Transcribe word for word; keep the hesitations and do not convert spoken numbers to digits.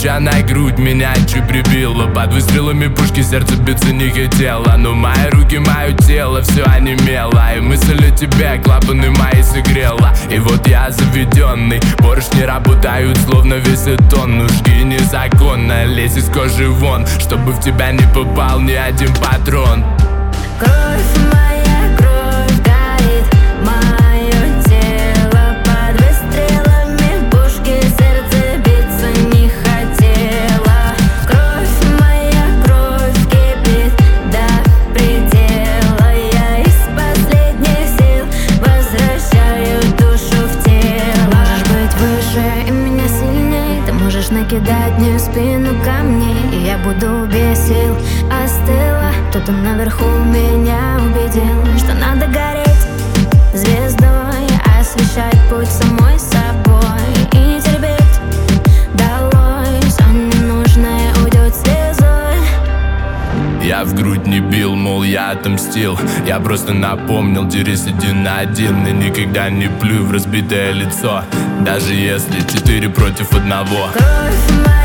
песчаная грудь меня чуть прибила. Под выстрелами пушки сердце биться не хотело, но мои руки, мое тело все онемело. И мысль о тебе клапаны мои согрела. И вот я заведенный, поршни работают словно весят тонну. Жги незаконно, лезь из кожи вон, чтобы в тебя не попал ни один патрон. Кровь моя, кровь горит, мое тело под выстрелами пушки, сердце биться не хотело. Кровь моя, кровь кипит до предела. Я из последних сил возвращаю душу в тело. Можешь быть выше и меня сильней, ты можешь накидать мне в спину камней, и я буду без сил, остыла. Кто-то наверху меня убедил, что надо гореть звездой, освещать путь самой собой и не терпеть долой. Все ненужное уйдет слезой. Я в грудь не бил, мол, я отомстил. Я просто напомнил, дерись один на один. И никогда не плюй в разбитое лицо, даже если четыре против одного. Кровь моя,